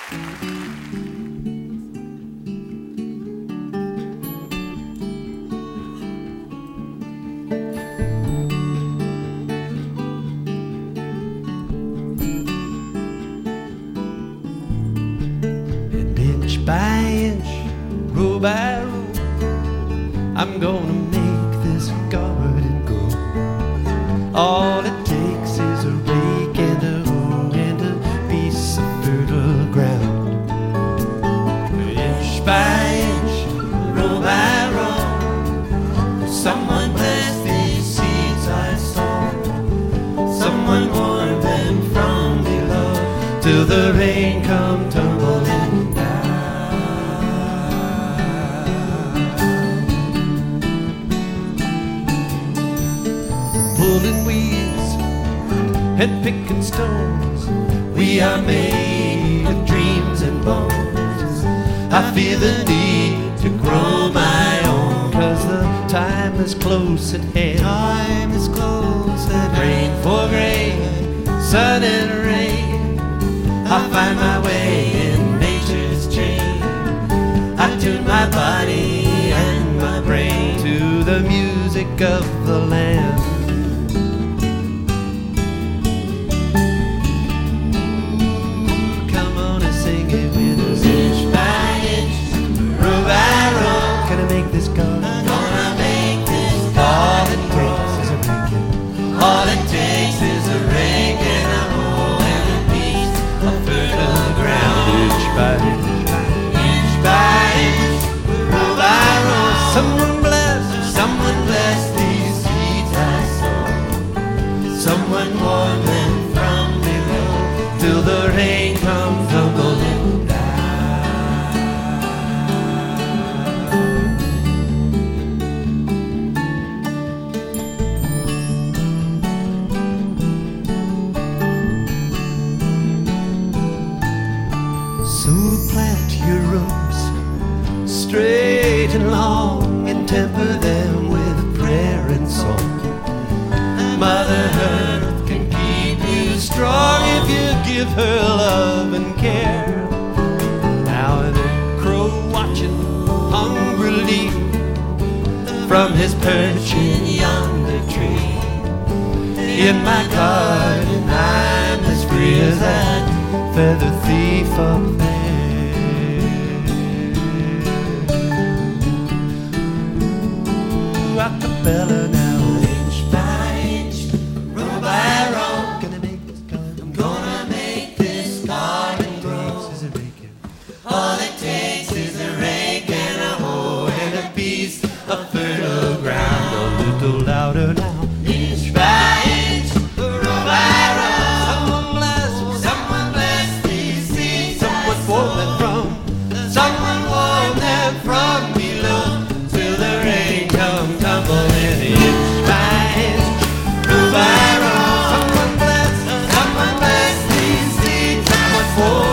By inch, row by row, I'm gonna make this garden grow. All it takes is a rake and a hoe and a piece of fertile ground. Inch by inch, row by row, someone bless these seeds I sow. Someone warn them from below till the rain come tumbling down. Pulling weeds and picking stones, we are made of dreams and bones. I feel the need to grow my own, 'cause the time is close at hand. Time is close at hand. Rain for grain, sun and rain, I find my way in nature's chain. I tune my body and my brain to the music of the land. All it takes is a rake and a hoe and a piece of fertile ground. Inch by inch, row by row, someone bless these seeds I sow. Someone warn them from below till the rain comes tumbling down. So plant your roots straight and long and temper them with prayer and song. Mother Earth can keep you strong if you give her love and care. Now the crow watching hungrily from his perch in yonder tree. In my garden I'm as free as that feather thief up there. Ooh, acapella now. Inch by inch, row by row, I'm gonna make this garden grow. All it takes is a rake and a hoe and a piece of fertile ground. A little louder now. Inch by inch, row by row, someone bless these seeds. Someone warn them from below till the rain come tumbling. Inch by inch, row by row, someone bless these seeds. Someone warn